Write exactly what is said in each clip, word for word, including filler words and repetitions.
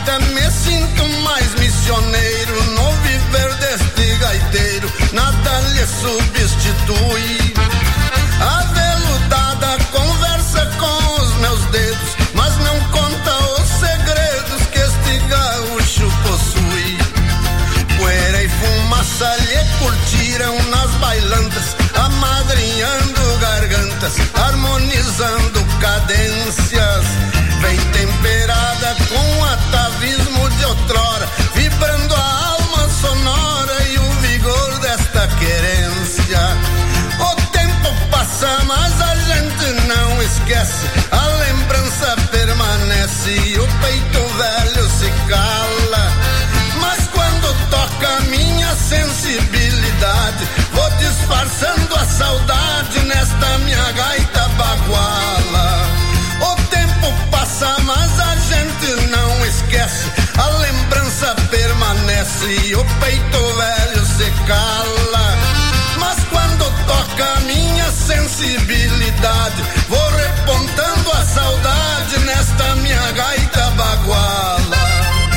gaita me sinto mais missioneiro. No viver deste gaiteiro nada lhe substitui. A veludada conversa com os meus dedos, mas não conta os segredos que este gaúcho possui. Poeira e fumaça lhe curtiram nas bailantas, amadrinhando gargantas, harmonizando cadências. Vem temperada com atavismo de outrora, vibrando a alma sonora e o vigor desta querência. O tempo passa, mas a gente não esquece, a lembrança permanece e o peito velho se cala. Mas quando toca a minha sensibilidade, vou disfarçando a saudade nesta minha gaita baguala. O tempo passa, mas a gente não esquece, a lembrança permanece e o peito velho se cala. Mas quando toca a minha sensibilidade, vou repontando a saudade nesta minha gaita baguala.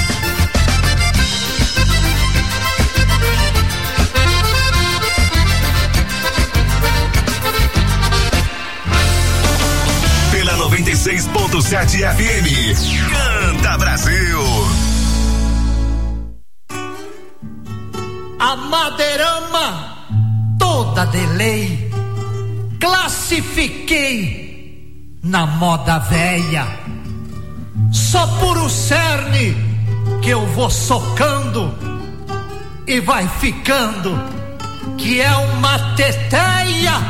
noventa e seis ponto sete F M. Canta Brasil. A madeirama toda de lei, classifiquei na moda véia. Só por o cerne que eu vou socando e vai ficando, que é uma teteia.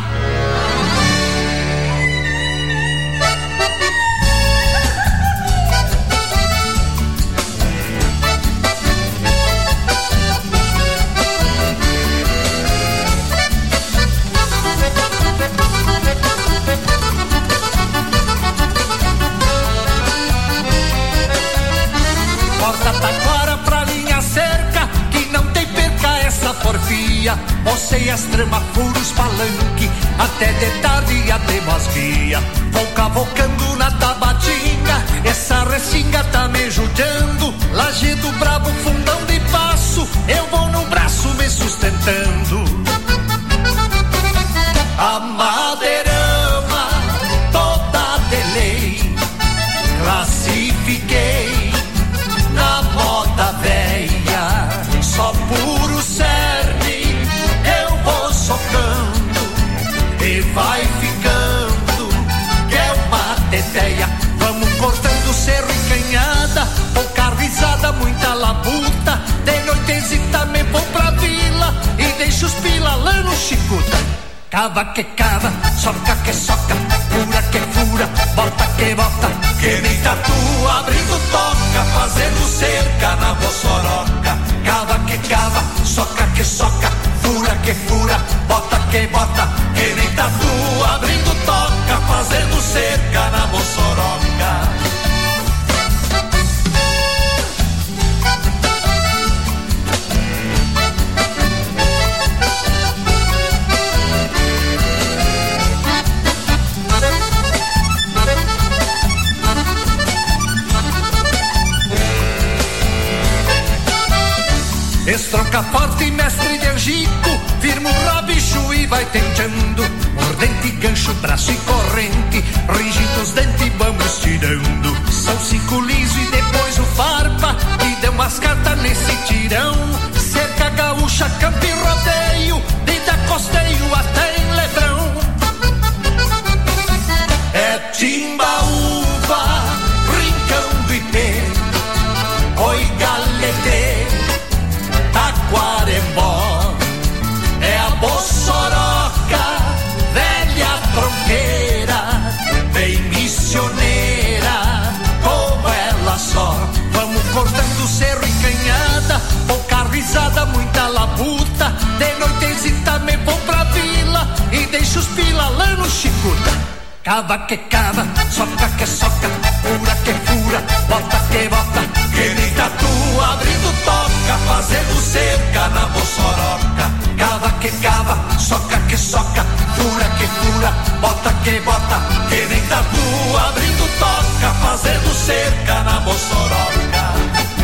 Mocei as tramas, furos, palanque, até de tarde até mais guia. Vou cavocando na tabatinga, essa restinga tá me judiando. Lajedo brabo, fundão de passo, eu vou no braço me sustentando. A madeirama toda de lei, classifiquei na moda véia. Só puro cerne eu vou socando e vai ficando, que é uma teteia. Vamos cortando cerro e canhada, pouca risada, muita labuta. De noitezita me vou pra vila e deixo os pila lá no chicuta. Cava que cava, soca que soca, fura que fura, bota que bota, que nem tatu abrindo toca, fazendo cerca na bossoroca. Cava que cava, soca que soca, fura que fura, bota que bota, que nem tatu abrindo toca, fazendo cerca na bossoroca. Estronca forte, mestre de angico, firma o rabicho e vai tentando. Mordente, gancho, braço e corrente, rígido os dentes, vamos tirando. São cinco liso e depois o farpa, e deu umas cartas nesse tirão. Cerca gaúcha, campo e rodeio, de da costeio até em Lebrão. É timba, uva, brincando e pé, oi galete, Taquarembó, é a bossoroca, velha tronqueira, bem missioneira, como ela só. Vamos cortando cerro e canhada, pouca risada, muita labuta. De noitezita me vou pra vila e deixo os pila lá no chicuta. Cava que cava, soca que soca, fura que fura, bota que bota, que nem tatu abrindo toca, fazendo cerca na bossoroca. Cava que cava, soca que soca, fura que fura, bota que bota, que nem tatu abrindo toca, fazendo cerca na bossoroca.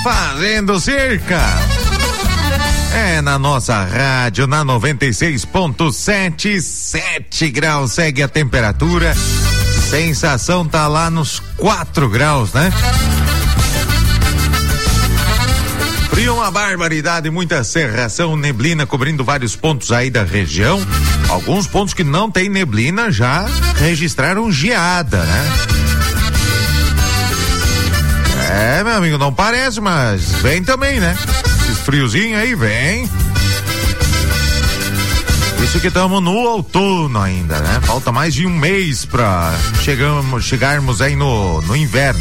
fazendo cerca. É na nossa rádio, na noventa e seis ponto sete, sete graus segue a temperatura. Sensação tá lá nos quatro graus, né? Frio, uma barbaridade, muita cerração, neblina cobrindo vários pontos aí da região. Alguns pontos que não tem neblina já registraram geada, né? É, meu amigo, não parece, mas vem também, né? Esse friozinho aí vem. Isso que estamos no outono ainda, né? Falta mais de um mês pra chegamos, chegarmos aí no, no inverno.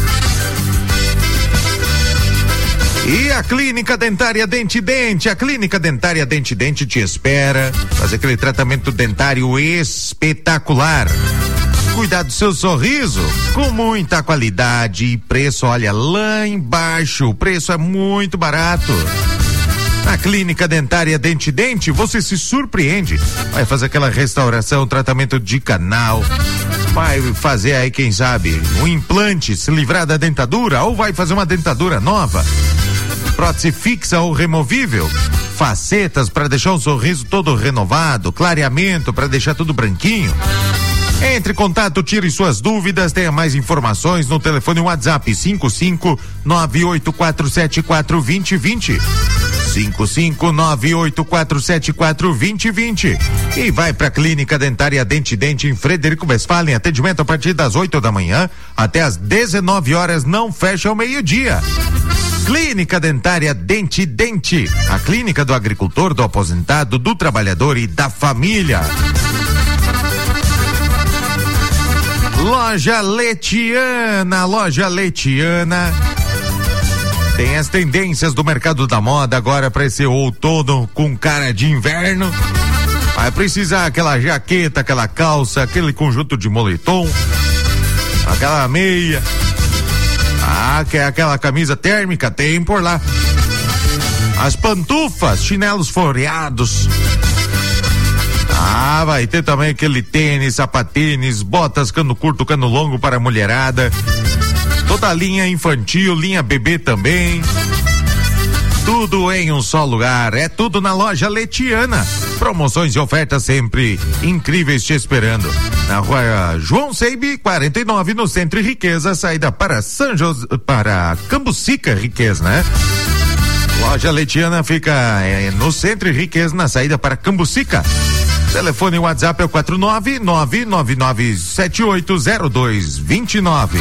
E a Clínica Dentária Dente Dente, a Clínica Dentária Dente Dente te espera, fazer aquele tratamento dentário espetacular. Cuidar do seu sorriso com muita qualidade e preço, olha, lá embaixo, o preço é muito barato. Na Clínica Dentária Dente Dente, você se surpreende. Vai fazer aquela restauração, tratamento de canal, vai fazer aí, quem sabe, um implante, se livrar da dentadura, ou vai fazer uma dentadura nova. Prótese fixa ou removível, facetas para deixar o sorriso todo renovado, clareamento para deixar tudo branquinho. Entre em contato, tire suas dúvidas, tenha mais informações no telefone WhatsApp cinco cinco nove oito quatro sete quatro dois zero dois zero. cinco cinco nove oito quatro sete quatro dois zero dois zero. E vai pra Clínica Dentária Dente Dente em Frederico Westphalen, atendimento a partir das oito da manhã até as dezenove horas, não fecha ao meio-dia. Clínica Dentária Dente Dente, a clínica do agricultor, do aposentado, do trabalhador e da família. Loja Letiana, Loja Letiana tem as tendências do mercado da moda agora para esse outono com cara de inverno. Vai precisar aquela jaqueta, aquela calça, aquele conjunto de moletom, aquela meia. Ah, quer aquela camisa térmica? Tem por lá. As pantufas, chinelos floreados. Ah, vai ter também aquele tênis, sapatênis, botas, cano curto, cano longo para a mulherada. Toda a linha infantil, linha bebê também. Tudo em um só lugar, é tudo na Loja Letiana. Promoções e ofertas sempre incríveis te esperando. Na rua João Seibe, quarenta e nove, no Centro Riqueza, saída para São José, para Cambucica Riqueza, né? Loja Letiana fica é, no Centro Riqueza, na saída para Cambucica. Telefone WhatsApp é o quatro nove nove nove nove sete oito zero dois dois nove.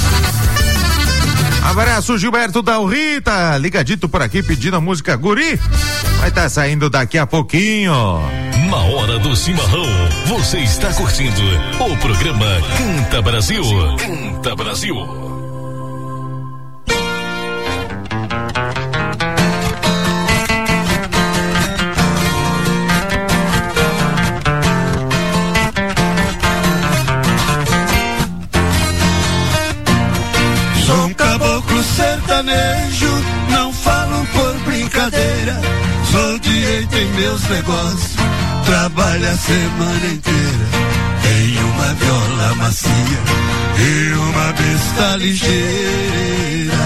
Abraço, Gilberto da Rita, ligadito por aqui pedindo a música Guri. Vai estar tá saindo daqui a pouquinho. Na hora do chimarrão, você está curtindo o programa Canta Brasil. Canta Brasil. Sertanejo, não falo por brincadeira. Sou direito em meus negócios, trabalho a semana inteira. Tenho uma viola macia e uma besta ligeira.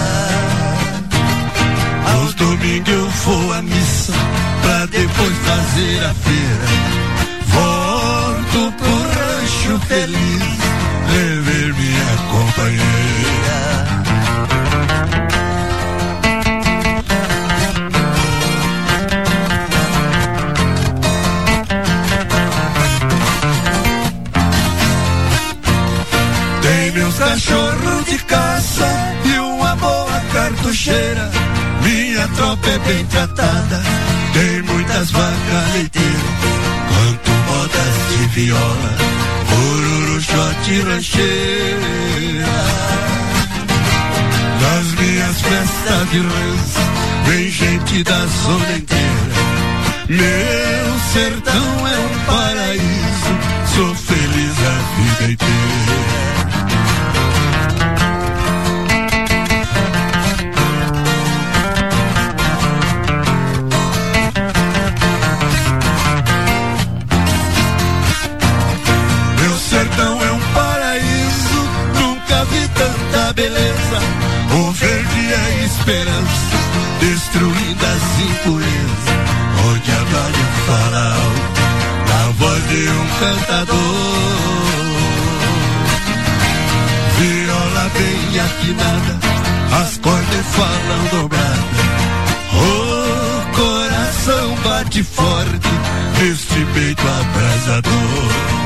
Aos domingos eu vou à missa pra depois fazer a feira. Volto pro rancho feliz, rever minha companheira. Cachorro de caça e uma boa cartucheira. Minha tropa é bem tratada, tem muitas vacas leiteiras. Canto modas de viola, bururu, shot, rancheira. Nas minhas festas de rãs, vem gente da zona inteira. Meu sertão é um paraíso, sou feliz a vida inteira. Beleza, o verde é esperança, destruindo as impurezas, onde a glória fala alto, na voz de um cantador. Viola bem afinada, as cordas falam dobrada, o coração bate forte neste peito abrasador.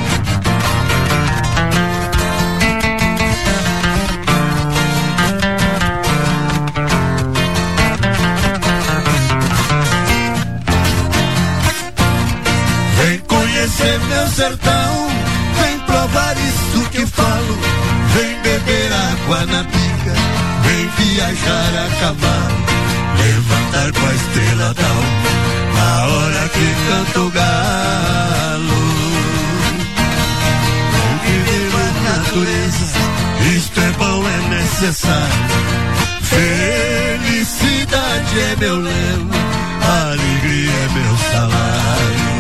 Conhecer meu sertão, vem provar isso que falo, vem beber água na pica, vem viajar a cavalo, levantar com a estrela d'alva, na hora que canta o galo. Vem viver a natureza, isto é bom, é necessário, felicidade é meu lema, alegria é meu salário.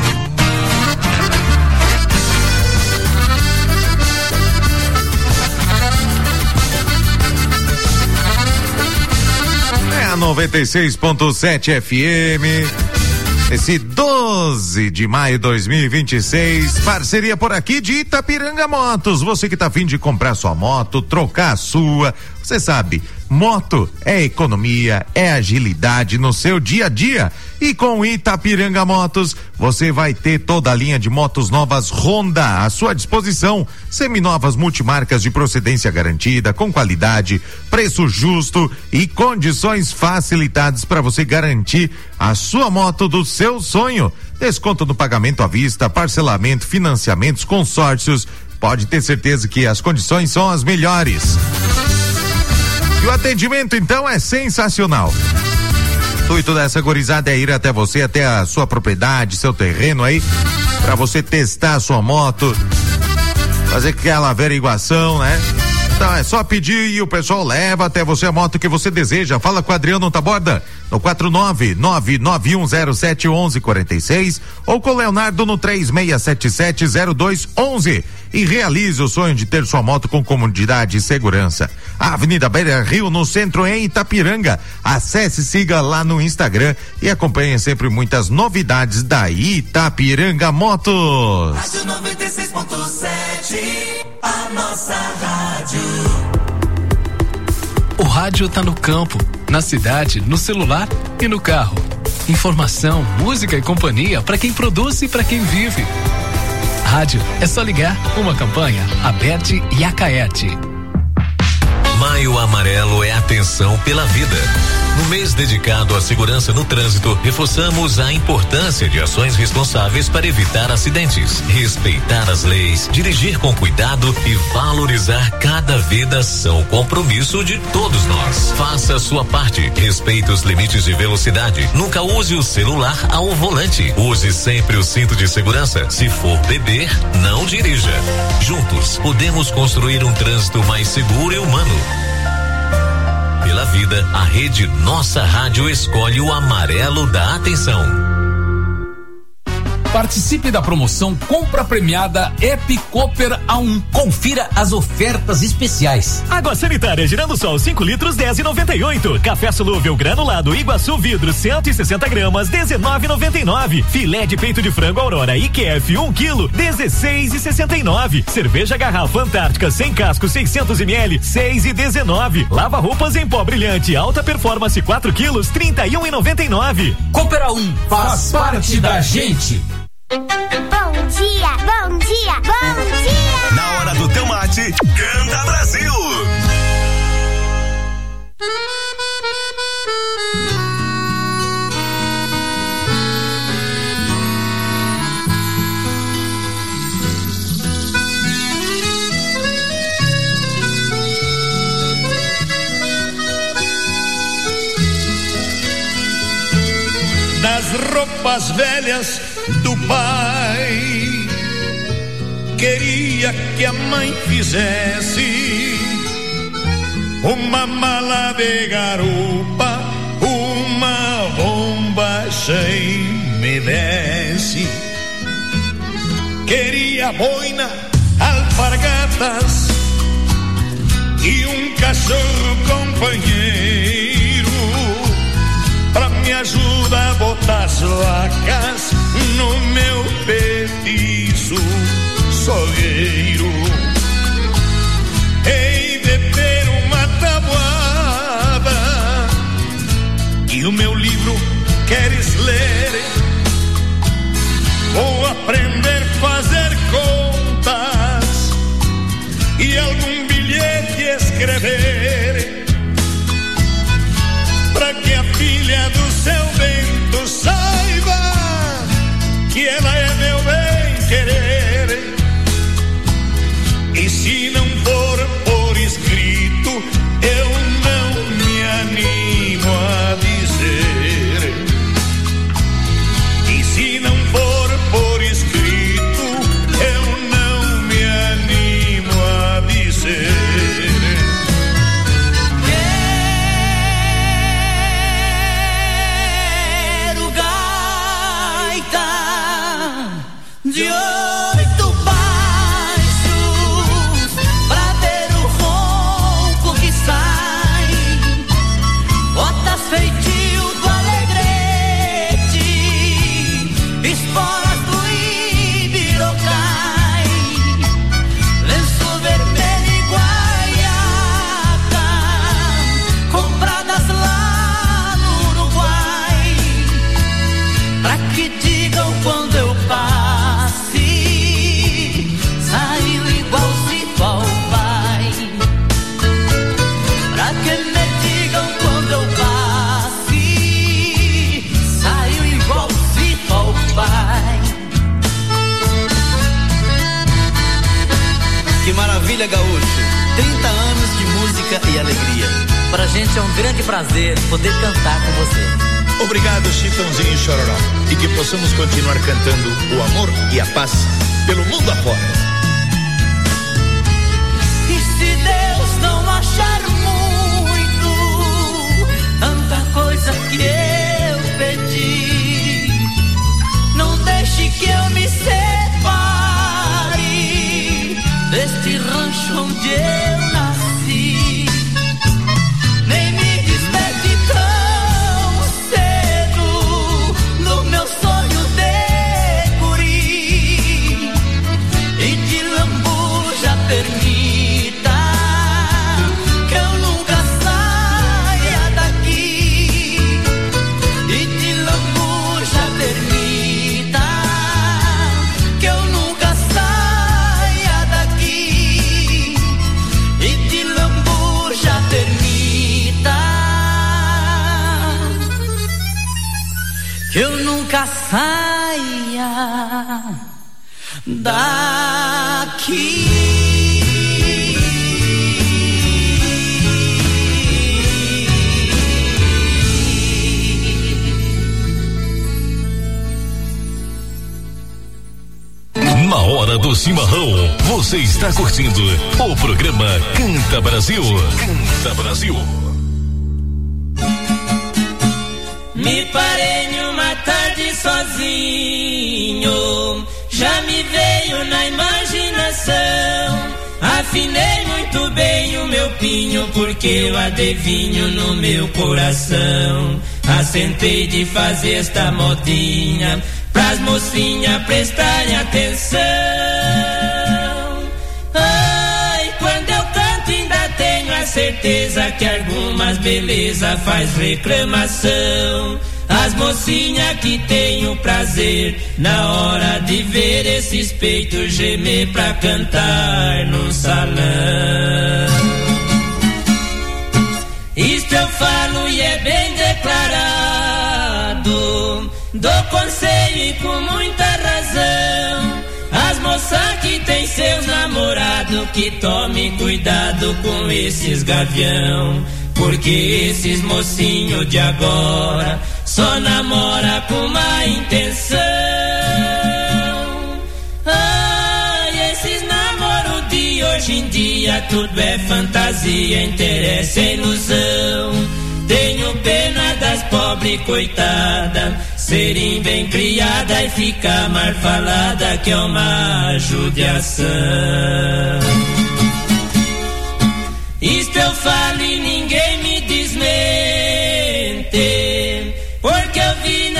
A noventa e seis ponto sete F M, esse doze de maio de dois mil e vinte e seis, parceria por aqui de Itapiranga Motos. Você que tá a fim de comprar sua moto, trocar a sua, você sabe, moto é economia, é agilidade no seu dia a dia. E com Itapiranga Motos, você vai ter toda a linha de motos novas Honda à sua disposição. Seminovas multimarcas de procedência garantida, com qualidade, preço justo e condições facilitadas para você garantir a sua moto do seu sonho. Desconto no pagamento à vista, parcelamento, financiamentos, consórcios. Pode ter certeza que as condições são as melhores. E o atendimento, então, é sensacional. O intuito dessa gorizada é ir até você, até a sua propriedade, seu terreno aí, pra você testar a sua moto, fazer aquela averiguação, né? Então é só pedir e o pessoal leva até você a moto que você deseja. Fala com o Adriano Taborda no quatro nove nove nove um zero sete um um quatro seis ou com o Leonardo no três seis sete sete zero dois um um e realize o sonho de ter sua moto com comodidade e segurança. A Avenida Beira Rio, no centro, em Itapiranga. Acesse, siga lá no Instagram e acompanhe sempre muitas novidades da Itapiranga Motos. Rádio noventa e seis ponto sete, a nossa rádio. O rádio tá no campo, na cidade, no celular e no carro. Informação, música e companhia para quem produz e para quem vive. Rádio é só ligar. Uma campanha Aberte e Acaete. Maio Amarelo é atenção pela vida. No mês dedicado à segurança no trânsito, reforçamos a importância de ações responsáveis para evitar acidentes, respeitar as leis, dirigir com cuidado e valorizar cada vida são compromisso de todos nós. Faça a sua parte, respeite os limites de velocidade, nunca use o celular ao volante, use sempre o cinto de segurança. Se for beber, não dirija. Juntos, podemos construir um trânsito mais seguro e humano. Pela vida, a rede Nossa Rádio escolhe o amarelo da atenção. Participe da promoção Compra Premiada Epicoper A um. Confira as ofertas especiais. Água sanitária Girando Sol cinco litros dez e noventa e oito. Café solúvel granulado Iguaçu Vidro cento e sessenta gramas dezenove e noventa e nove. Filé de peito de frango Aurora I Q F um quilo dezesseis e sessenta e nove. Cerveja Garrafa Antártica sem casco seiscentos mililitros seis e dezenove. Lava roupas em pó brilhante alta performance quatro quilos trinta e um e noventa e nove. Cooper A um faz parte da gente. Bom dia, bom dia, bom dia! Na hora do teu mate, Canta Brasil! Das roupas velhas do pai, queria que a mãe fizesse uma mala de garupa, uma bomba sem me desse. Queria boina, alpargatas e um cachorro companheiro ajuda a botar as vacas no meu petiço sogueiro. Hei de ter uma tabuada e o meu livro queres ler? Vou aprender a fazer contas e algum bilhete escrever, pra que a filha do seu Bento saiba que ela é meu bem-querer. E se não for por escrito, eu não me animo a dizer. E se não for por escrito, eu não me animo a dizer. Quero gaita de oito baixos pra ver o ronco que sai, botas feitio do alegrete, esporas do ibirocai, lenço vermelho e guaiaca, compradas lá no Uruguai, pra que digam quando eu passe, saiu igualzinho ao pai. Pra que me digam quando eu passe, saiu igualzinho ao pai. Que maravilha, gaúcho! trinta anos de música e alegria. Pra gente é um grande prazer poder cantar com você. Obrigado, Chitãozinho e Chororó. E que possamos continuar cantando o amor e a paz pelo mundo afora. E se Deus não achar muito, tanta coisa que eu pedi, não deixe que eu me separe deste rancho onde eu nasci. Nem me despede tão cedo no meu sonho de guri, e de lambuja permita que eu nunca saia daqui, e de lambuja permita que eu nunca saia daqui, e de lambuja permita que eu nunca saia daqui. Na hora do chimarrão, você está curtindo o programa Canta Brasil. Canta Brasil. Me parei numa tarde sozinho, já me veio na imaginação. Afinei muito bem o meu pinho, porque eu adivinho no meu coração. Assentei de fazer esta modinha, pras mocinhas prestarem atenção. Ai, quando eu canto ainda tenho a certeza que algumas beleza faz reclamação. As mocinhas que tenho prazer na hora de ver esses peitos gemer pra cantar no salão. Isto eu falo e é bem declarado, dou conselho e com muita razão. As moças que tem seus namorados, que tomem cuidado com esses gavião, porque esses mocinhos de agora só namora com má intenção. Ai, esses namoros de hoje em dia tudo é fantasia, interesse é ilusão. Tenho pena das pobres coitadas serem bem criadas e ficar mal falada, que é uma judiação. Isto eu falo e ninguém me desmente, porque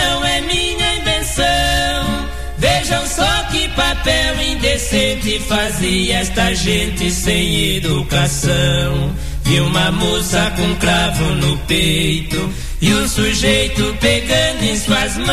não é minha invenção. Vejam só que papel indecente fazia esta gente sem educação. Vi uma moça com cravo no peito e o sujeito pegando em suas mãos.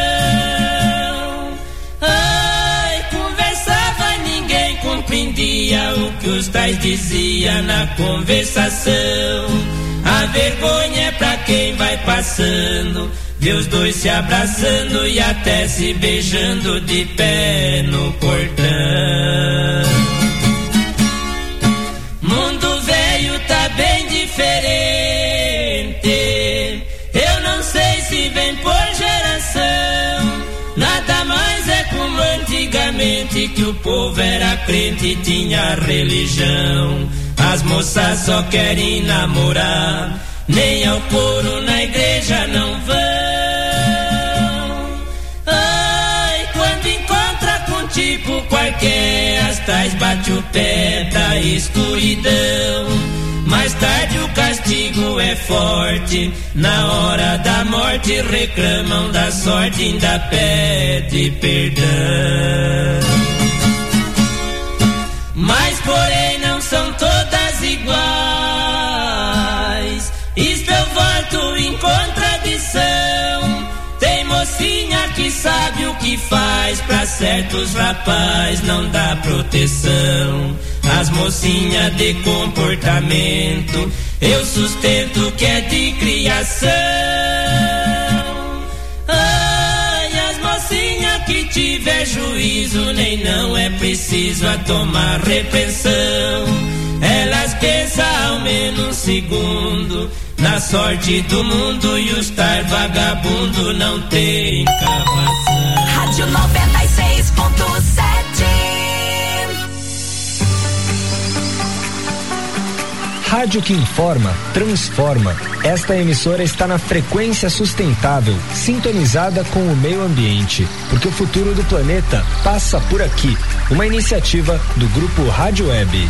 Ai, conversava, ninguém compreendia o que os tais diziam na conversação. A vergonha é pra quem vai passando, vê os dois se abraçando e até se beijando de pé no portão. Mundo velho tá bem diferente, eu não sei se vem por geração. Nada mais é como antigamente, que o povo era crente e tinha religião. As moças só querem namorar, nem ao coro na igreja não vão. Ai, quando encontra com tipo qualquer, as tais bate o pé da escuridão. Mais tarde o castigo é forte, na hora da morte reclamam da sorte, ainda pede perdão. Mas porém não são todas iguais, isto eu voto em contradição. Tem mocinha que sabe o que faz, pra certos rapaz não dá proteção. As mocinhas de comportamento eu sustento que é de criação. Ai, as mocinhas que tiver juízo, nem não é preciso a tomar repreensão. Elas pensam ao menos um segundo na sorte do mundo, e os tar vagabundo não tem cavação. Rádio noventa e seis ponto sete. Rádio que informa, transforma. Esta emissora está na frequência sustentável, sintonizada com o meio ambiente, porque o futuro do planeta passa por aqui. Uma iniciativa do Grupo Rádio Web.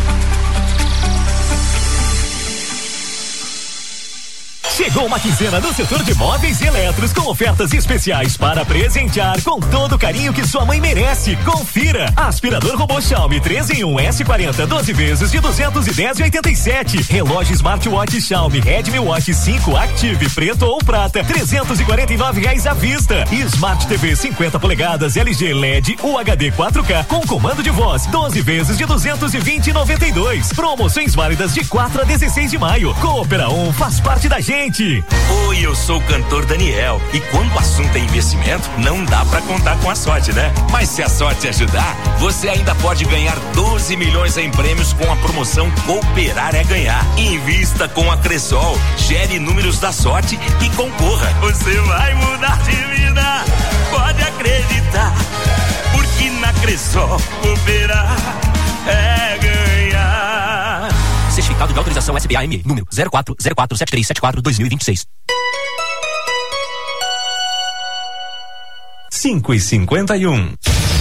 Chegou uma quinzena no setor de móveis e eletros com ofertas especiais para presentear com todo o carinho que sua mãe merece. Confira: aspirador robô Xiaomi três em um S quarenta, doze vezes de duzentos e dez e oitenta e sete. Relógio smartwatch Xiaomi Redmi Watch cinco Active preto ou prata, trezentos e quarenta e nove reais à vista. E Smart T V cinquenta polegadas L G L E D U H D quatro K com comando de voz, doze vezes de duzentos e vinte e noventa e dois. Promoções válidas de quatro a dezesseis de maio. Coopera um faz parte da gente. Oi, eu sou o cantor Daniel, e quando o assunto é investimento, não dá pra contar com a sorte, né? Mas se a sorte ajudar, você ainda pode ganhar doze milhões em prêmios com a promoção Cooperar é Ganhar. Invista com a Cressol, gere números da sorte e concorra. Você vai mudar de vida, pode acreditar, porque na Cressol cooperar é ganhar. Certificado de autorização S B A M, número zero quatro zero quatro sete três sete quatro dois mil e vinte e seis. cinco e cinquenta e um.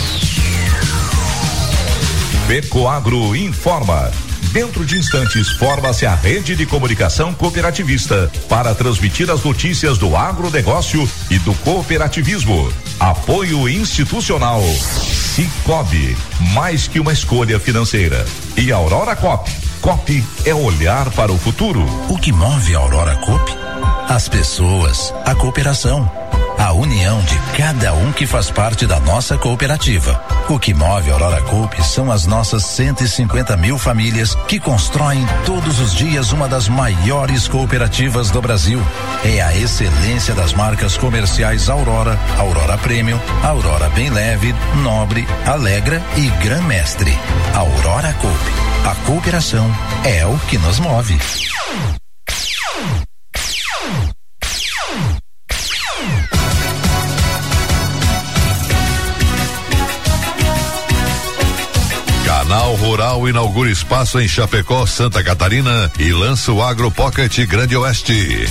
Fecoagro informa. Dentro de instantes, forma-se a rede de comunicação cooperativista para transmitir as notícias do agronegócio e do cooperativismo. Apoio institucional. Cicobi, mais que uma escolha financeira. E Aurora Coop. Coop é olhar para o futuro. O que move a Aurora Coop? As pessoas, a cooperação, a união de cada um que faz parte da nossa cooperativa. O que move a Aurora Coop são as nossas cento e cinquenta mil famílias que constroem todos os dias uma das maiores cooperativas do Brasil. É a excelência das marcas comerciais Aurora, Aurora Premium, Aurora Bem Leve, Nobre, Alegra e Gran Mestre. Aurora Coop. A cooperação é o que nos move. Canal Rural inaugura espaço em Chapecó, Santa Catarina e lança o Agro Pocket Grande Oeste.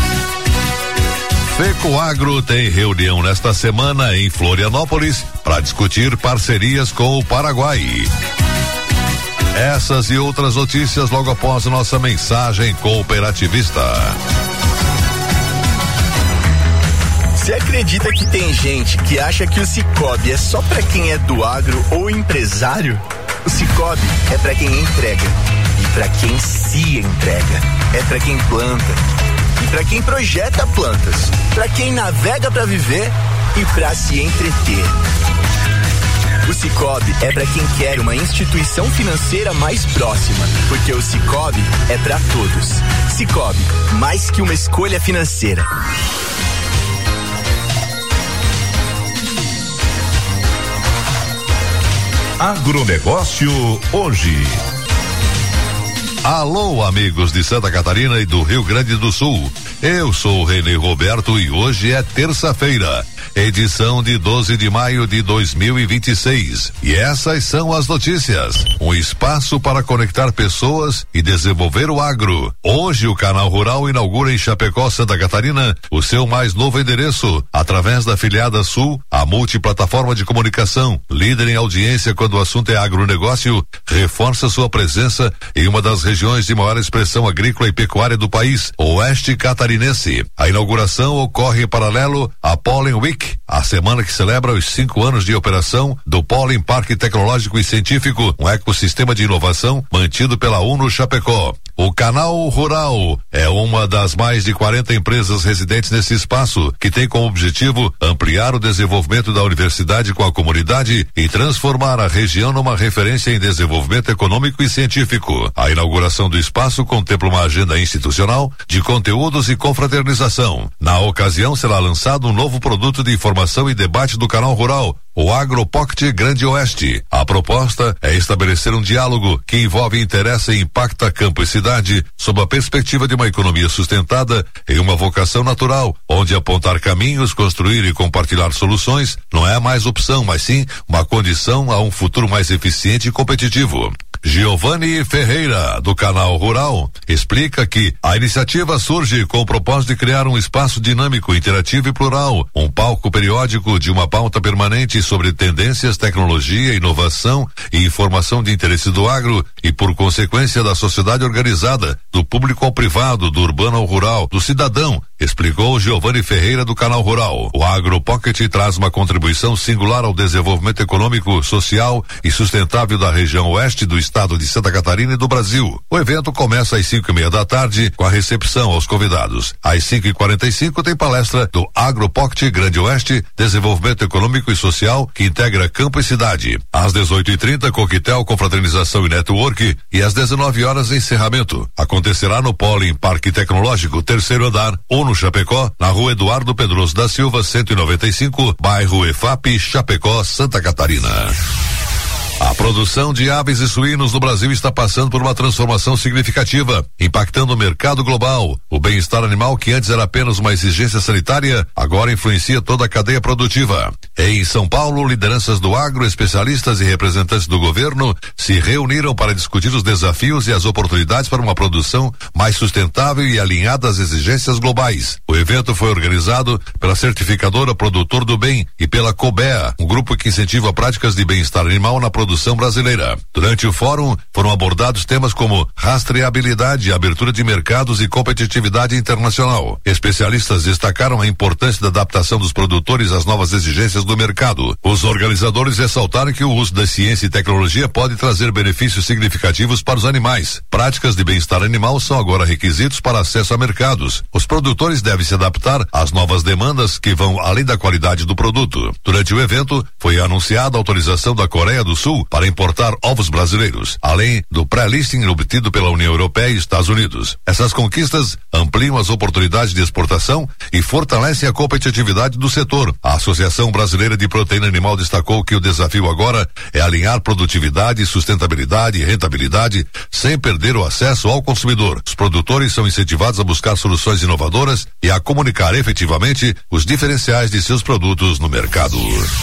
Fecoagro tem reunião nesta semana em Florianópolis para discutir parcerias com o Paraguai. Essas e outras notícias logo após nossa mensagem cooperativista. Você acredita que tem gente que acha que o Cicobi é só pra quem é do agro ou empresário? O Cicobi é pra quem entrega e pra quem se entrega. É pra quem planta e pra quem projeta plantas, pra quem navega pra viver e pra se entreter. O Cicobi é pra quem quer uma instituição financeira mais próxima, porque o Cicobi é pra todos. Cicobi, mais que uma escolha financeira. Agronegócio hoje. Alô, amigos de Santa Catarina e do Rio Grande do Sul. Eu sou o Renê Roberto e hoje é terça-feira, edição de doze de maio de dois mil e vinte e seis. E essas são as notícias. Um espaço para conectar pessoas e desenvolver o agro. Hoje o Canal Rural inaugura em Chapecó, Santa Catarina, o seu mais novo endereço, através da Afiliada Sul, a multiplataforma de comunicação, líder em audiência quando o assunto é agronegócio, reforça sua presença em uma das regiões de maior expressão agrícola e pecuária do país, Oeste Catarinense. A inauguração ocorre em paralelo à Pollen Week, a semana que celebra os cinco anos de operação do Pollen Parque Tecnológico e Científico, um ecossistema de inovação mantido pela UNO Chapecó. O Canal Rural é uma das mais de quarenta empresas residentes nesse espaço, que tem como objetivo ampliar o desenvolvimento da universidade com a comunidade e transformar a região numa referência em desenvolvimento econômico e científico. A inauguração do espaço contempla uma agenda institucional de conteúdos e confraternização. Na ocasião, será lançado um novo produto de informação e debate do Canal Rural, o AgroPocket Grande Oeste. A proposta é estabelecer um diálogo que envolve interesse e impacta campo e cidade sob a perspectiva de uma economia sustentada e uma vocação natural, onde apontar caminhos, construir e compartilhar soluções não é mais opção, mas sim uma condição a um futuro mais eficiente e competitivo. Giovanni Ferreira, do Canal Rural, explica que a iniciativa surge com o propósito de criar um espaço dinâmico, interativo e plural, um palco periódico de uma pauta permanente sobre tendências, tecnologia, inovação e informação de interesse do agro e, por consequência, da sociedade organizada, do público ao privado, do urbano ao rural, do cidadão, explicou Giovanni Ferreira, do Canal Rural. O AgroPocket traz uma contribuição singular ao desenvolvimento econômico, social e sustentável da região oeste do estado de Santa Catarina e do Brasil. O evento começa às cinco e meia da tarde com a recepção aos convidados. Às cinco e quarenta e cinco tem palestra do AgroPocket Grande Oeste, Desenvolvimento Econômico e Social, que integra campo e cidade. Às dezoito e trinta, coquetel, confraternização e network, e às dezenove horas, encerramento. Acontecerá no Pollen Parque Tecnológico, terceiro andar, ou no Chapecó, na rua Eduardo Pedroso da Silva, cento e noventa e cinco, bairro E F A P, Chapecó, Santa Catarina. A produção de aves e suínos no Brasil está passando por uma transformação significativa, impactando o mercado global. O bem-estar animal, que antes era apenas uma exigência sanitária, agora influencia toda a cadeia produtiva. Em São Paulo, lideranças do agro, especialistas e representantes do governo se reuniram para discutir os desafios e as oportunidades para uma produção mais sustentável e alinhada às exigências globais. O evento foi organizado pela certificadora Produtor do Bem e pela COBEA, um grupo que incentiva práticas de bem-estar animal na produção produção brasileira. Durante o fórum, foram abordados temas como rastreabilidade, abertura de mercados e competitividade internacional. Especialistas destacaram a importância da adaptação dos produtores às novas exigências do mercado. Os organizadores ressaltaram que o uso da ciência e tecnologia pode trazer benefícios significativos para os animais. Práticas de bem-estar animal são agora requisitos para acesso a mercados. Os produtores devem se adaptar às novas demandas que vão além da qualidade do produto. Durante o evento, foi anunciada a autorização da Coreia do Sul para importar ovos brasileiros, além do pré-listing obtido pela União Europeia e Estados Unidos. Essas conquistas ampliam as oportunidades de exportação e fortalecem a competitividade do setor. A Associação Brasileira de Proteína Animal destacou que o desafio agora é alinhar produtividade, sustentabilidade e rentabilidade sem perder o acesso ao consumidor. Os produtores são incentivados a buscar soluções inovadoras e a comunicar efetivamente os diferenciais de seus produtos no mercado.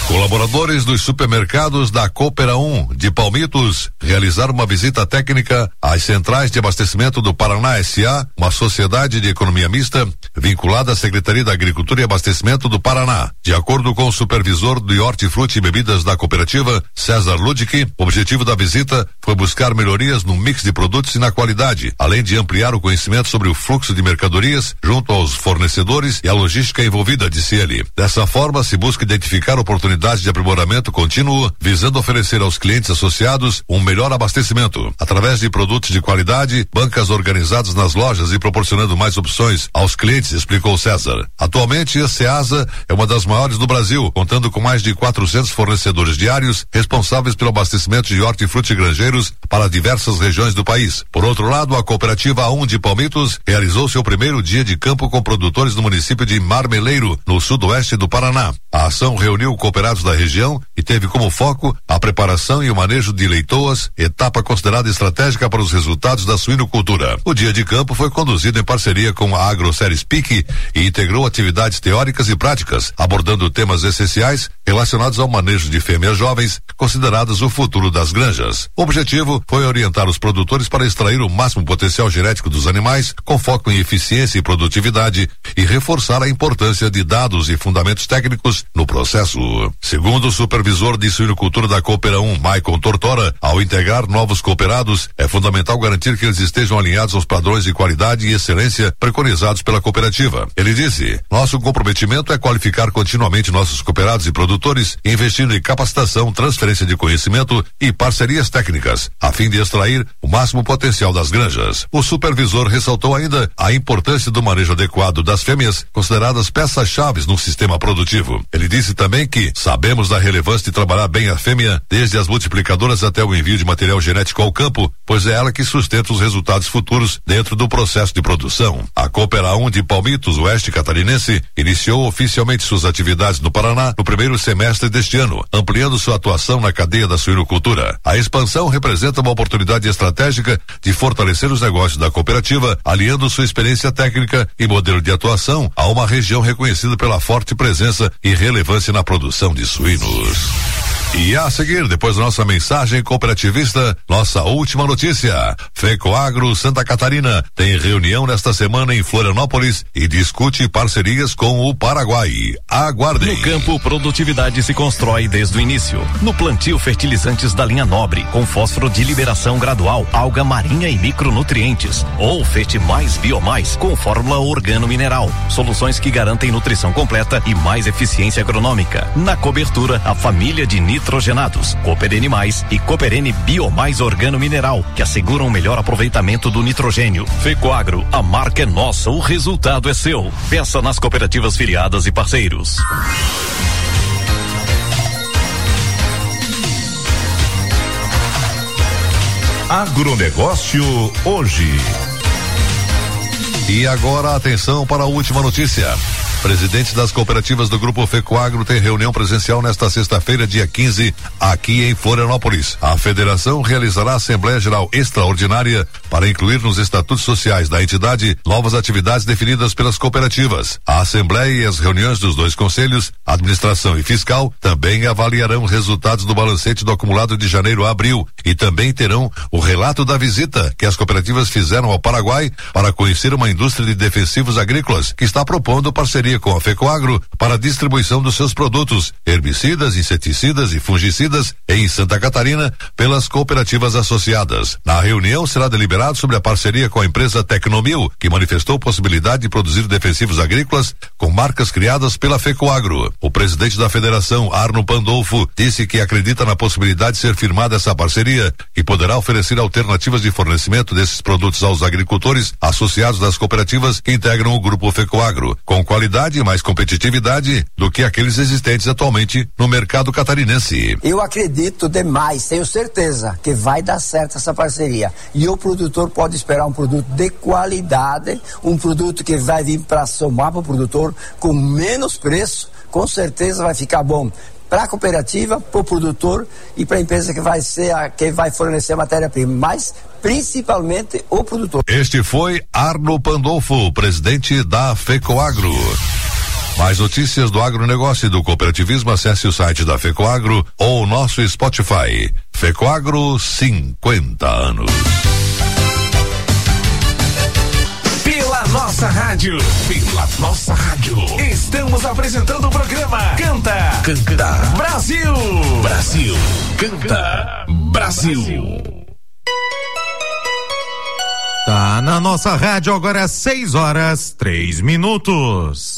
Colaboradores dos supermercados da Coopera um de Palmitos realizaram uma visita técnica às centrais de abastecimento do Paraná S A, uma sociedade de economia mista vinculada à Secretaria da Agricultura e Abastecimento do Paraná. De acordo com o supervisor de hortifruti e bebidas da cooperativa, César Ludic, o objetivo da visita foi buscar melhorias no mix de produtos e na qualidade, além de ampliar o conhecimento sobre o fluxo de mercadorias junto aos fornecedores e a logística envolvida, disse ele. Dessa forma, se busca identificar oportunidades de aprimoramento contínuo, visando oferecer aos clientes associados um melhor abastecimento, através de produtos de qualidade, bancas organizadas nas lojas e proporcionando mais opções aos clientes, explicou César. Atualmente, a Ceasa é uma das maiores do Brasil, contando com mais de quatrocentos fornecedores diários responsáveis pelo abastecimento de hortifruti grangeiros para diversas regiões do país. Por outro lado, a cooperativa A um de Palmitos realizou seu primeiro dia de campo com produtores no município de Marmeleiro, no sudoeste do Paraná. A ação reuniu cooperados da região e teve como foco a preparação e o manejo de leitoas, etapa considerada estratégica para os resultados da suinocultura. O dia de campo foi conduzido em parceria com a AgroSéries P I C e integrou atividades teóricas e práticas, abordando temas essenciais relacionados ao manejo de fêmeas jovens, consideradas o futuro das granjas. O objetivo foi orientar os produtores para extrair o máximo potencial genético dos animais, com foco em eficiência e produtividade, e reforçar a importância de dados e fundamentos técnicos no processo. Segundo o supervisor de suinocultura da Coopera um, Maicon Tortora, ao integrar novos cooperados, é fundamental garantir que eles estejam alinhados aos padrões de qualidade e excelência preconizados pela cooperativa. Ele disse: nosso comprometimento é qualificar continuamente nossos cooperados e produtores, investindo em capacitação, transferência de conhecimento e parcerias técnicas, a fim de extrair o máximo potencial das granjas. O supervisor ressaltou ainda a importância do manejo adequado das fêmeas, consideradas peças-chave no sistema produtivo. Ele disse também que sabemos da relevância de trabalhar bem a fêmea, desde as multiplicadoras até o envio de material genético ao campo, pois é ela que sustenta os resultados futuros dentro do processo de produção. A Coopera um de Palmitos, oeste catarinense, iniciou oficialmente suas atividades no Paraná no primeiro semestre deste ano, ampliando sua atuação na cadeia da suinocultura. A expansão representa uma oportunidade estratégica de fortalecer os negócios da cooperativa, aliando sua experiência técnica e modelo de atuação a uma região reconhecida pela forte presença e relevância na produção de suínos. E a seguir, depois da nossa mensagem cooperativista, nossa última notícia. Fecoagro Santa Catarina tem reunião nesta semana em Florianópolis e discute parcerias com o Paraguai. Aguardem. No campo, produtividade se constrói desde o início. No plantio, fertilizantes da linha Nobre, com fósforo de liberação gradual, alga marinha e micronutrientes. Ou Fete Mais Biomais, com fórmula organo-mineral. Soluções que garantem nutrição completa e mais eficiência agronômica. Na cobertura, a família de nitrogenados, Cooperene Mais e Cooperene Biomais Organo Mineral, que asseguram o melhor aproveitamento do nitrogênio. Fecoagro, a marca é nossa, o resultado é seu. Peça nas cooperativas filiadas e parceiros. Agronegócio hoje. E agora atenção para a última notícia. Presidentes das cooperativas do Grupo Fecoagro têm reunião presencial nesta sexta-feira, dia quinze, aqui em Florianópolis. A federação realizará Assembleia Geral Extraordinária para incluir nos estatutos sociais da entidade novas atividades definidas pelas cooperativas. A Assembleia e as reuniões dos dois conselhos, administração e fiscal, também avaliarão os resultados do balancete do acumulado de janeiro a abril e também terão o relato da visita que as cooperativas fizeram ao Paraguai para conhecer uma indústria de defensivos agrícolas que está propondo parceria com a Fecoagro para a distribuição dos seus produtos, herbicidas, inseticidas e fungicidas em Santa Catarina pelas cooperativas associadas. Na reunião será deliberado sobre a parceria com a empresa Tecnomil, que manifestou possibilidade de produzir defensivos agrícolas com marcas criadas pela Fecoagro. O presidente da federação, Arno Pandolfo, disse que acredita na possibilidade de ser firmada essa parceria, que poderá oferecer alternativas de fornecimento desses produtos aos agricultores associados das cooperativas que integram o Grupo Fecoagro, com qualidade e mais competitividade do que aqueles existentes atualmente no mercado catarinense. Eu acredito demais, tenho certeza que vai dar certo essa parceria e o produtor pode esperar um produto de qualidade, um produto que vai vir para somar para o produtor com menos preço, com certeza vai ficar bom para a cooperativa, para o produtor e para a empresa que vai ser a, que vai fornecer a matéria-prima, mas principalmente o produtor. Este foi Arno Pandolfo, presidente da Fecoagro. Mais notícias do agronegócio e do cooperativismo, acesse o site da FECOAGRO ou o nosso Spotify. FECOAGRO, cinquenta anos. Pela nossa rádio, pela nossa rádio, estamos apresentando o programa Canta, Canta Brasil, Brasil, Canta Brasil. Tá na nossa rádio agora, seis horas, três minutos.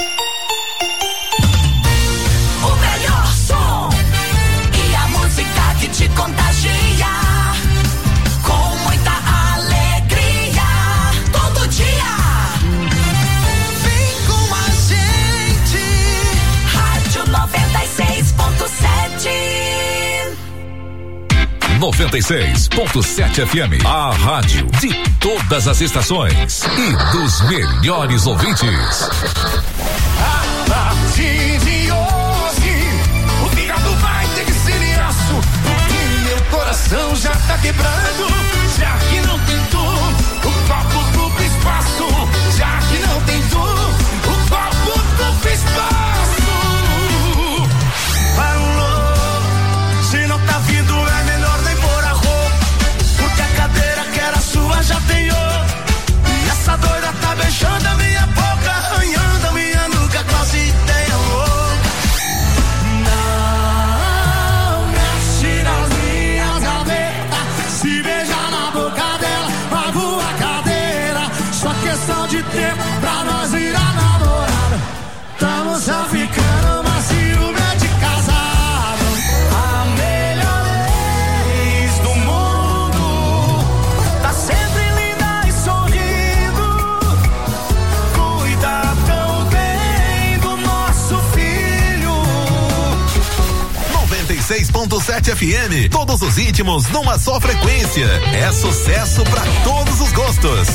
O melhor som e a música que te contagia, com muita alegria, todo dia. Vem com a gente, Rádio noventa e seis ponto sete. noventa e seis ponto sete F M, a rádio de todas as estações e dos melhores ouvintes. A partir de hoje, o fígado vai ter que ser aço, porque meu coração já tá quebrando, já que não tem tu, o copo ocupa espaço, já que não tem tu, o copo ocupa espaço. Alô, se não tá vindo é melhor nem pôr a roupa, porque a cadeira que era sua já tem outra, e essa doida tá beijando a minha boca, arranhando a minha nuca, quase tem amor. Não mexe nas minhas gavetas, se beijar na boca dela, vai voar a cadeira, só questão de tempo pra nós virar namorada. Tamo só ficando, mas ciúme é de casado. A melhor ex do mundo tá sempre linda e sorrindo, cuida tão bem do nosso filho. noventa e seis ponto sete F M, todos os íntimos numa só frequência. É sucesso pra todos os gostos.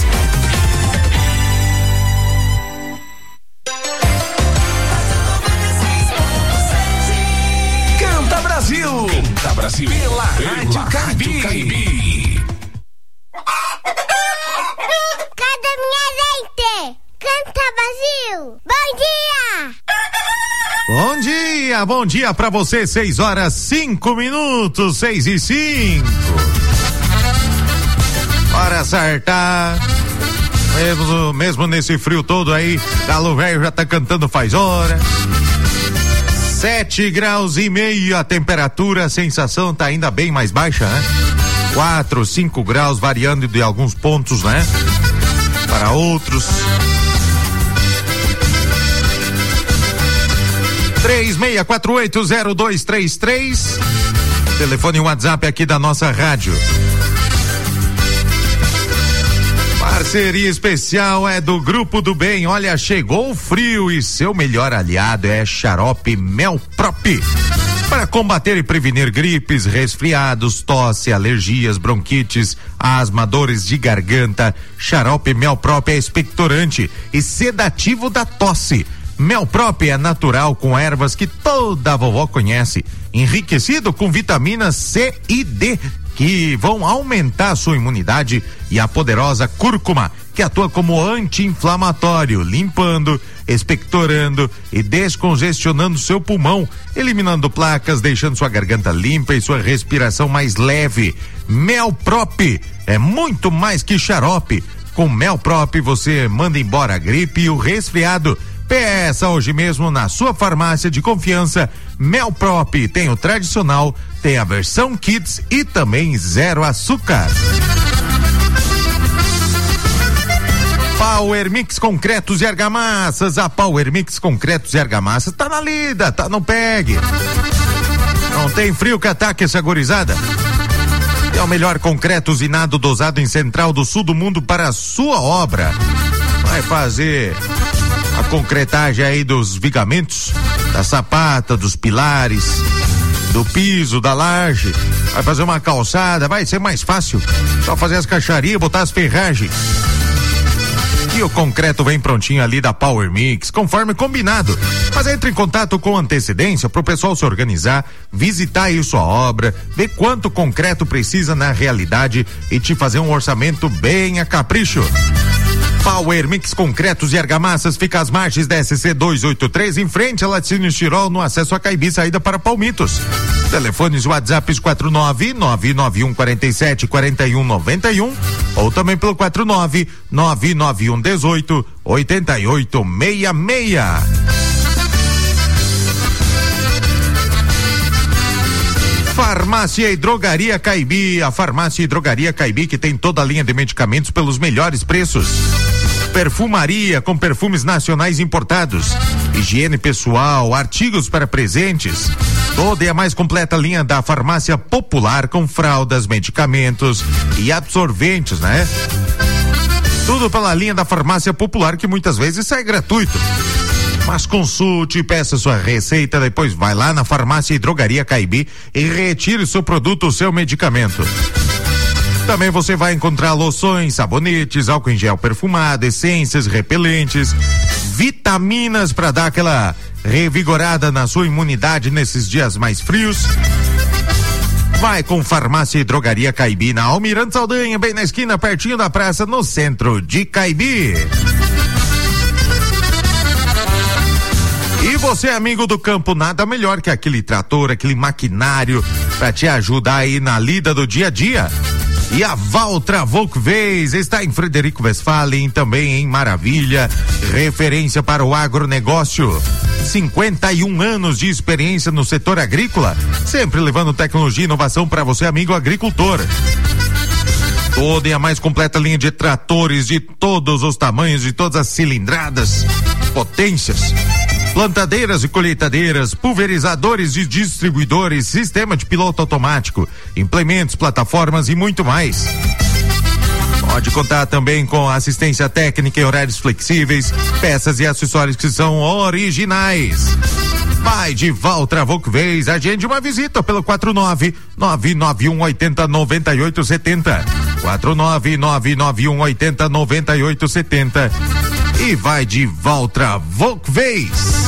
Canta Brasil, Canta Brasil, pela, pela Rádio Caribe. Cadê minha gente? Canta Brasil! Bom dia! Bom dia, bom dia pra você, seis horas, cinco minutos, seis e cinco. Bora acertar. Mesmo, mesmo nesse frio todo aí, Galo Velho já tá cantando faz hora. Sete graus e meio a temperatura, a sensação tá ainda bem mais baixa, né? Quatro, cinco graus, variando de alguns pontos, né? Para outros. três seis quatro oito zero dois três três, telefone e WhatsApp aqui da nossa rádio. Parceria especial é do Grupo do Bem. Olha, chegou o frio e seu melhor aliado é Xarope Melprop. Para combater e prevenir gripes, resfriados, tosse, alergias, bronquites, asma, dores de garganta, Xarope Melprop é expectorante e sedativo da tosse. Melprop é natural com ervas que toda vovó conhece, enriquecido com vitaminas C e D, que vão aumentar a sua imunidade, e a poderosa cúrcuma, que atua como anti-inflamatório, limpando, expectorando e descongestionando seu pulmão, eliminando placas, deixando sua garganta limpa e sua respiração mais leve. Melprop é muito mais que xarope. Com Melprop você manda embora a gripe e o resfriado. Peça hoje mesmo na sua farmácia de confiança. Melprop tem o tradicional, tem a versão Kids e também zero açúcar. Power Mix Concretos e Argamassas. A Power Mix Concretos e Argamassas tá na lida, tá no pegue. Não tem frio que ataque essa gorizada. É o melhor concreto usinado, dosado em Central do Sul do mundo para a sua obra. Vai fazer a concretagem aí dos vigamentos, da sapata, dos pilares, do piso, da laje. Vai fazer uma calçada, vai ser mais fácil. Só fazer as caixarias, botar as ferragens. E o concreto vem prontinho ali da Power Mix, conforme combinado. Mas entre em contato com antecedência pro pessoal se organizar, visitar aí sua obra, ver quanto concreto precisa na realidade e te fazer um orçamento bem a capricho. Power Mix Concretos e Argamassas fica às margens da S C duzentos e oitenta e três, em frente a Laticínio Estirol, no acesso a Caibi, saída para Palmitos. Telefones WhatsApp quatro nove nove nove um quatro sete quatro um nove um ou também pelo quatro nove nove nove um um oito oito oito seis seis. Farmácia e Drogaria Caibi, a Farmácia e Drogaria Caibi, que tem toda a linha de medicamentos pelos melhores preços. Perfumaria com perfumes nacionais importados, higiene pessoal, artigos para presentes, toda e a mais completa linha da Farmácia Popular com fraldas, medicamentos e absorventes, né? Tudo pela linha da Farmácia Popular, que muitas vezes sai gratuito. Mas consulte, peça sua receita, depois vai lá na Farmácia e Drogaria Caibi e retire seu produto, o seu medicamento. Também você vai encontrar loções, sabonetes, álcool em gel perfumado, essências, repelentes, vitaminas para dar aquela revigorada na sua imunidade nesses dias mais frios. Vai com Farmácia e Drogaria Caibi na Almirante Saldanha, bem na esquina, pertinho da praça, no centro de Caibi. E você, amigo do campo, nada melhor que aquele trator, aquele maquinário para te ajudar aí na lida do dia a dia. E a Valtra Volkswagen está em Frederico Westphalen, também em Maravilha, referência para o agronegócio. cinquenta e um anos de experiência no setor agrícola, sempre levando tecnologia e inovação para você, amigo agricultor. Toda e a mais completa linha de tratores de todos os tamanhos, de todas as cilindradas, potências. Plantadeiras e colheitadeiras, pulverizadores e distribuidores, sistema de piloto automático, implementos, plataformas e muito mais. Pode contar também com assistência técnica e horários flexíveis, peças e acessórios que são originais. Vai de Valtra Volkswagen, agende uma visita pelo quatro nove nove nove um oito zero nove oito sete zero. quatro nove nove nove um oito zero nove oito sete zero. E vai de Valtra Volkswagen.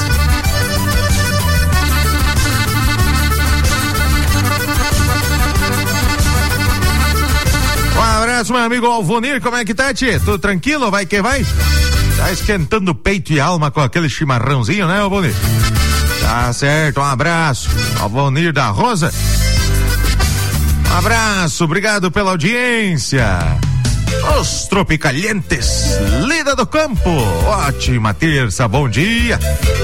Um abraço, meu amigo Alvonir, como é que tá, tchê? Tudo tranquilo? Vai que vai? Tá esquentando peito e alma com aquele chimarrãozinho, né, Alvonir? Tá certo, um abraço. Alvonir da Rosa. Um abraço, obrigado pela audiência. Os Tropicalientes, lida do campo. Ótima terça, bom dia.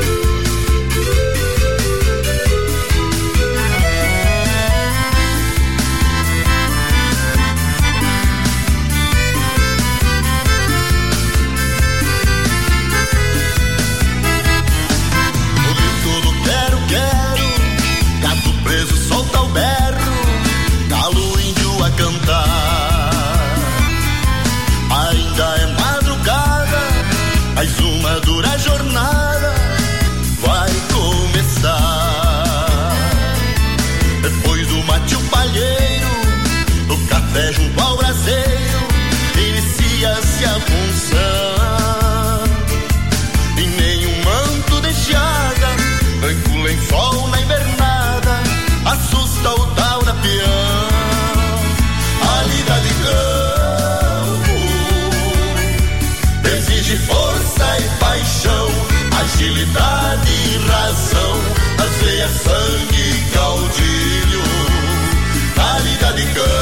Junto ao braseiro, inicia-se a função. E nenhum manto de enxada, branco lençol na invernada, assusta o tal da peão. A lida de campo exige força e paixão, agilidade e razão, as veias, sangue e caudilho. A lida de campo,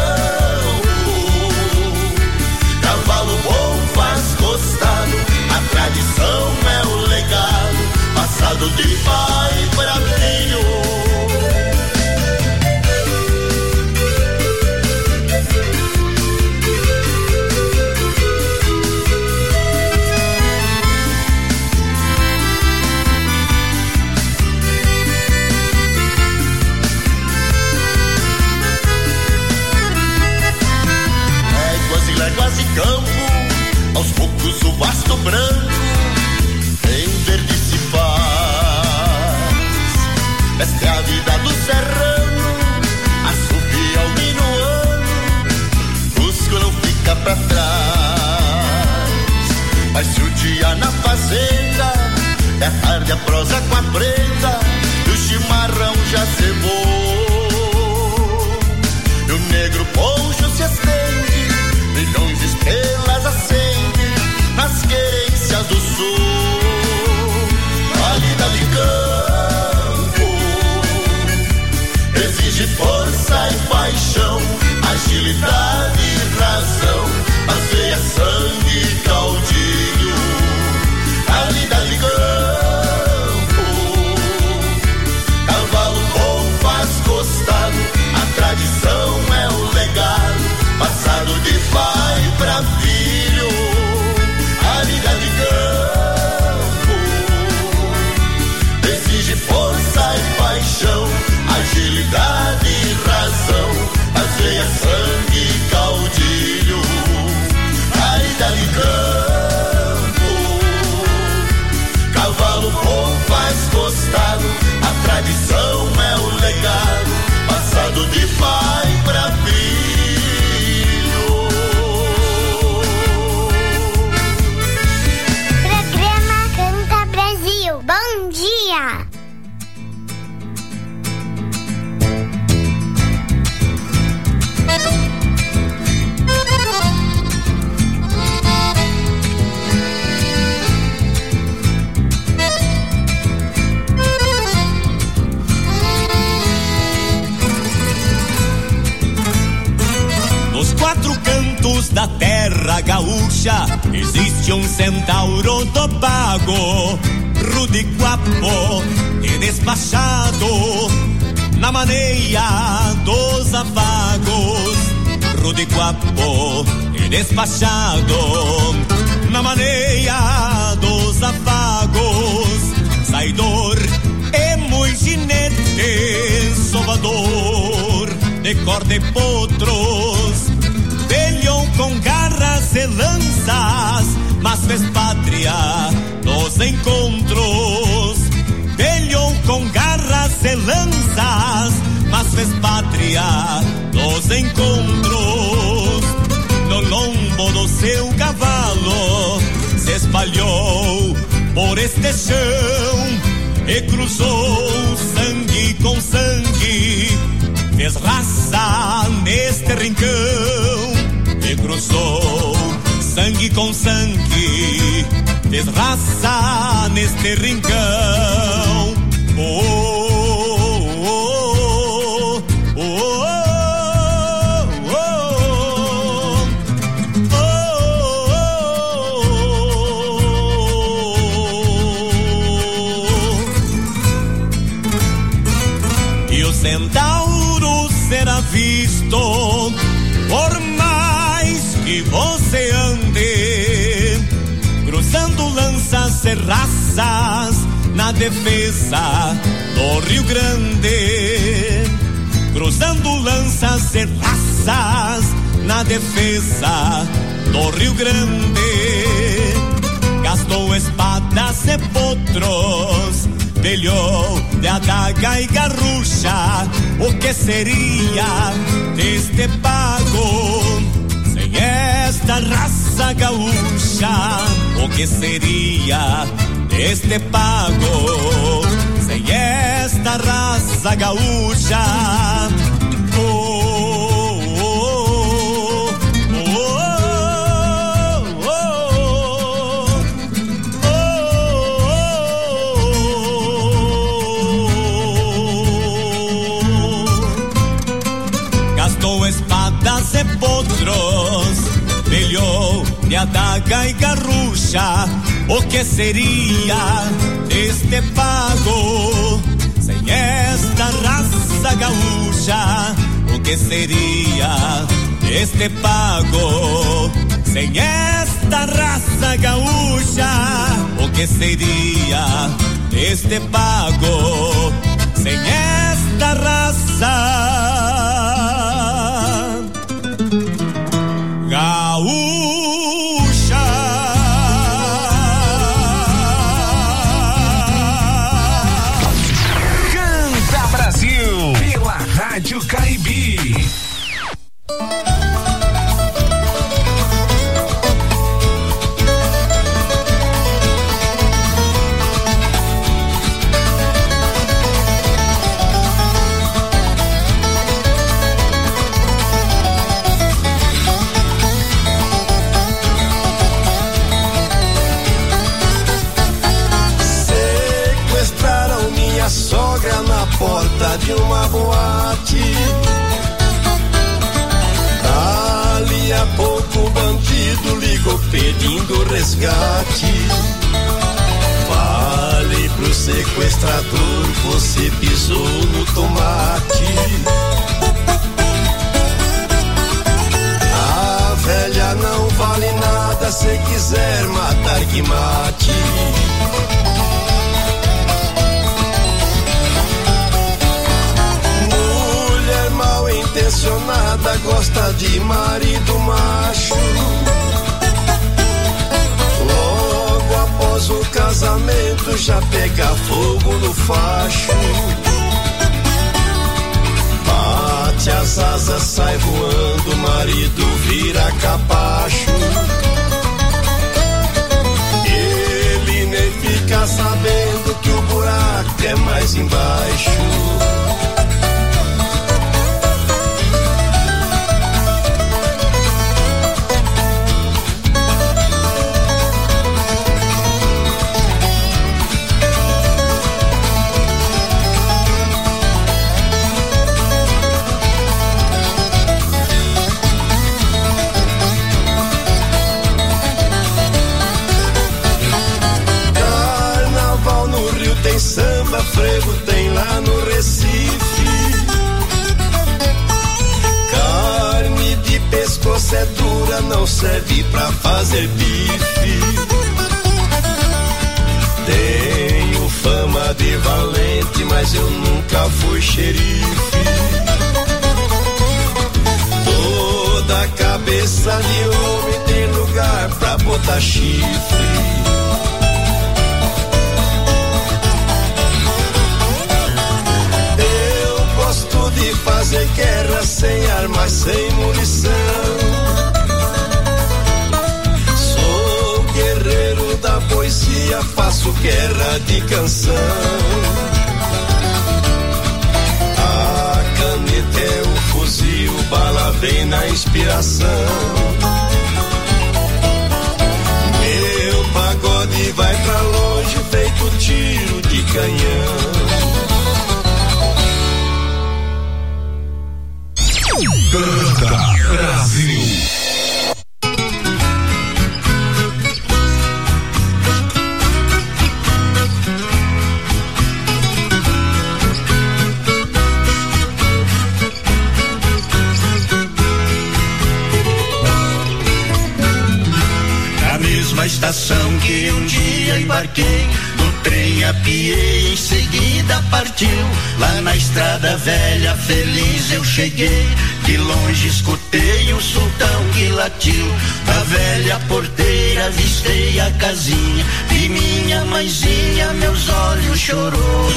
cavalo bom faz costado, a tradição é o legado, passado de pai para filho. Léguas e campo, aos poucos o vasto branco em verde se faz. Esta é a vida do serrano, assovia ao minuano, Cusco não fica pra trás. Mas se o dia na fazenda é tarde a prosa com a prenda, e o chimarrão já cevou, e o negro poncho se estende, milhões de estrelas acende, da terra gaúcha existe um centauro topago, rude e guapo e despachado na maneira dos afagos. Rude e guapo e despachado na maneira dos afagos. Saidor e muito ginete, sovador de corda e potros, velhão com garras e lanças, mas fez pátria nos encontros. Velhão com garras e lanças, mas fez pátria nos encontros. No lombo do seu cavalo se espalhou por este chão e cruzou sangue com sangue, fez raça neste rincão. E cruzou sangue com sangue, fez raça neste rincão. Oh, oh, oh, oh, oh. Centauro será visto por mais que você ande, cruzando lanças e raças na defesa do Rio Grande. Cruzando lanças e raças na defesa do Rio Grande. Gastou espadas e potros, velhou de adaga e garrucha. O que seria deste pago sem esta raça gaúcha? O que seria deste pago sem esta raça gaúcha? Oh, espadas e potros, velhou de adaga e garrucha. O que seria deste pago sem esta raça gaúcha? O que seria deste pago sem esta raça gaúcha? O que seria deste pago sem esta raça gaúcha? Canta Brasil pela Rádio Caribe. Sogra na porta de uma boate. Dali a pouco o bandido ligou pedindo resgate. Fale pro sequestrador, você pisou no tomate. A velha não vale nada, se quiser matar que mate. Mal intencionada gosta de marido macho. Logo após o casamento já pega fogo no facho. Bate as asas, sai voando, o marido vira capacho. Ele nem fica sabendo que o buraco é mais embaixo. não serve pra fazer bife. Tenho fama de valente, mas eu nunca fui xerife. Toda cabeça de homem tem lugar pra botar chifre. Eu gosto de fazer guerra sem armas, sem munição. Sou guerreiro da poesia, faço guerra de canção. A caneta é o fuzil, bala vem na inspiração. Meu pagode vai pra longe, feito tiro de canhão. Canta Brasil. Na mesma estação que um dia embarquei, do trem apiei, em seguida partiu. Lá na estrada velha, feliz eu cheguei. De longe escutei o sultão que latiu. Da velha porteira avistei a casinha. E minha mãezinha meus olhos chorou.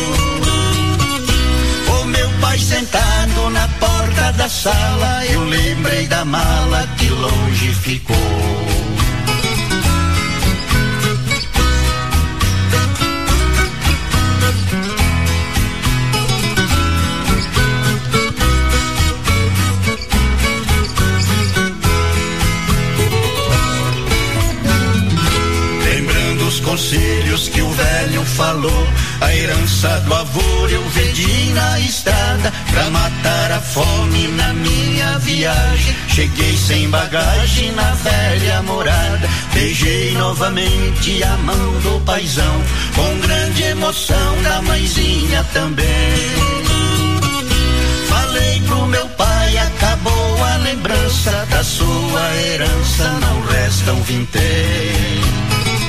O meu pai sentado na porta da sala, eu lembrei da mala que longe ficou. Conselhos que o velho falou, a herança do avô eu vendi na estrada pra matar a fome na minha viagem. Cheguei sem bagagem na velha morada, beijei novamente a mão do paizão, com grande emoção da mãezinha também. Falei pro meu pai, acabou a lembrança da sua herança, não resta um vintém.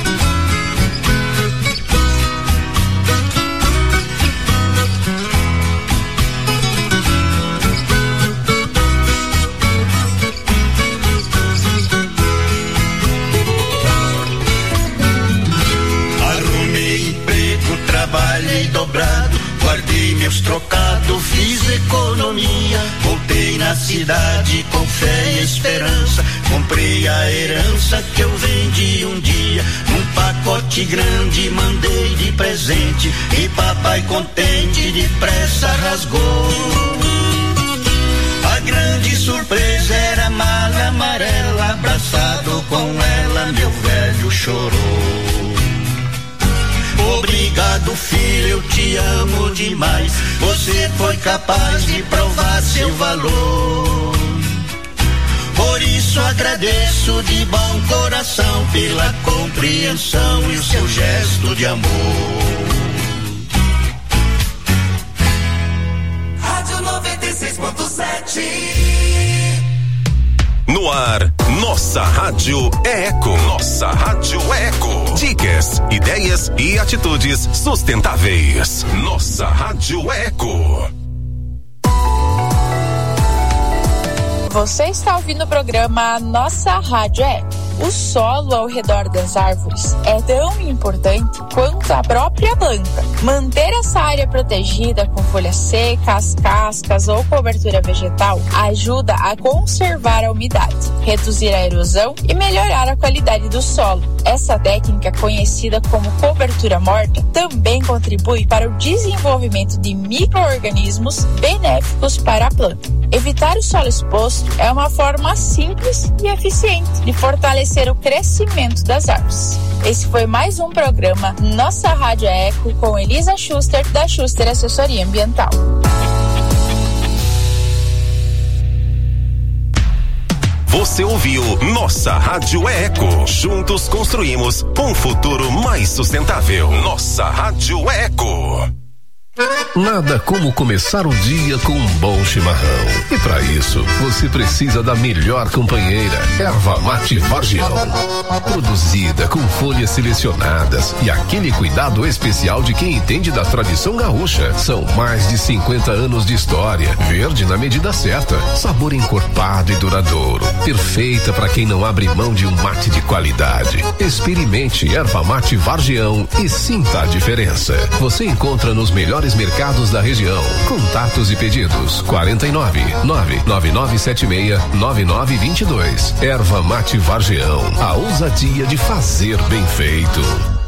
Trabalhei dobrado, guardei meus trocados, fiz economia. Voltei na cidade com fé e esperança. Comprei a herança que eu vendi um dia. Num pacote grande mandei de presente. E papai contente depressa rasgou. A grande surpresa era a mala amarela. Abraçado com ela meu velho chorou. Obrigado filho, eu te amo demais. Você foi capaz de provar seu valor. Por isso agradeço de bom coração pela compreensão e o seu gesto de amor. Rádio noventa e seis ponto sete. No ar, nossa rádio é eco. Nossa rádio é eco. Dicas, ideias e atitudes sustentáveis. Nossa rádio é eco. Você está ouvindo o programa Nossa Rádio é Eco. O solo ao redor das árvores é tão importante quanto a própria planta. Manter essa área protegida com folhas secas, cascas ou cobertura vegetal ajuda a conservar a umidade, reduzir a erosão e melhorar a qualidade do solo. Essa técnica, conhecida como cobertura morta, também contribui para o desenvolvimento de micro-organismos benéficos para a planta. Evitar o solo exposto é uma forma simples e eficiente de fortalecer o crescimento das árvores. Esse foi mais um programa Nossa Rádio Eco com Elisa Schuster, da Schuster Assessoria Ambiental. Você ouviu Nossa Rádio é Eco. Juntos construímos um futuro mais sustentável. Nossa Rádio é Eco. Nada como começar o dia com um bom chimarrão. E para isso, você precisa da melhor companheira, Erva Mate Vargião. Produzida com folhas selecionadas e aquele cuidado especial de quem entende da tradição gaúcha. São mais de cinquenta anos de história. Verde na medida certa. Sabor encorpado e duradouro. Perfeita para quem não abre mão de um mate de qualidade. Experimente Erva Mate Vargião e sinta a diferença. Você encontra nos melhores mercados da região. Contatos e pedidos quarenta e nove, nove nove nove sete seis, nove nove dois dois. Erva Mate Vargião, a ousadia de fazer bem feito.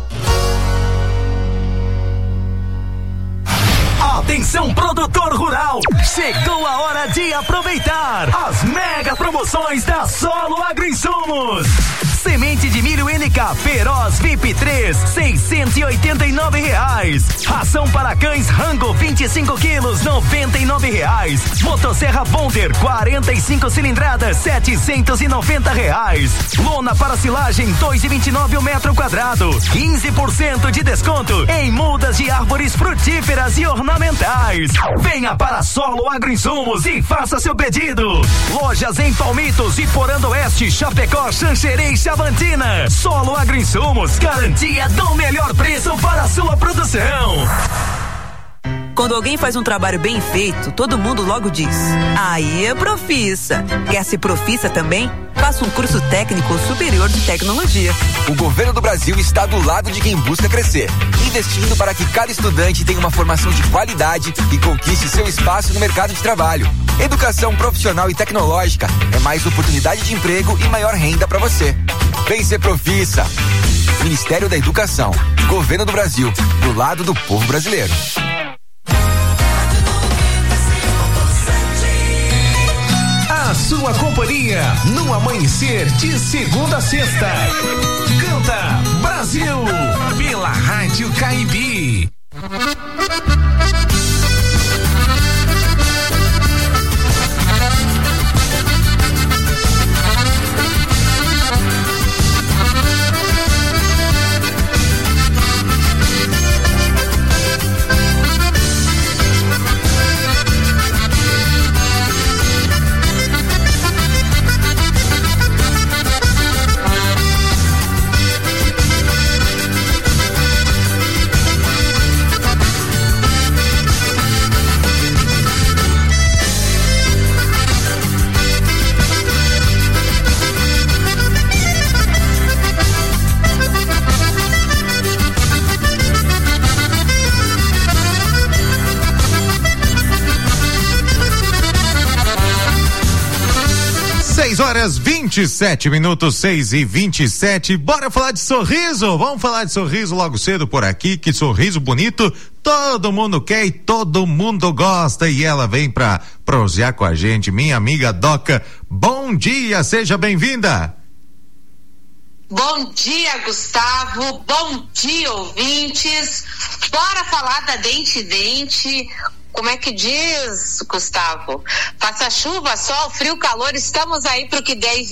Atenção, produtor rural! Chegou a hora de aproveitar as mega promoções da Solo Agroinsumos. Semente de milho N K Feroz V I P três, seiscentos e oitenta e nove reais. Ração para cães Rango vinte e cinco quilos, noventa e nove reais. Motosserra Bonder quarenta e cinco cilindradas, setecentos e noventa reais. Lona para silagem dois e vinte e nove o metro quadrado, quinze por cento de desconto em mudas de árvores frutíferas e ornamentais. Venha para Solo Agroinsumos e faça seu pedido. Lojas em Palmitos, Iporã do Oeste, Chapecó, Xanxerê e Chavantina. Solo Agroinsumos, garantia do melhor preço para a sua produção. Quando alguém faz um trabalho bem feito, todo mundo logo diz: aí é profissa. Quer ser profissa também? Faça um curso técnico superior de tecnologia. O governo do Brasil está do lado de quem busca crescer, investindo para que cada estudante tenha uma formação de qualidade e conquiste seu espaço no mercado de trabalho. Educação profissional e tecnológica é mais oportunidade de emprego e maior renda para você. Vem ser profissa. Ministério da Educação, Governo do Brasil, do lado do povo brasileiro. A sua companhia no amanhecer de segunda a sexta. Canta Brasil pela Rádio Caibi. seis horas vinte e sete minutos, seis e vinte e sete. Bora falar de sorriso? Vamos falar de sorriso logo cedo por aqui. Que sorriso bonito todo mundo quer e todo mundo gosta. E ela vem pra prosear com a gente, minha amiga Doca. Bom dia, seja bem-vinda. Bom dia, Gustavo. Bom dia, ouvintes. Bora falar da Dente Dente. Como é que diz, Gustavo? Passa chuva, sol, frio, calor, estamos aí pro que der e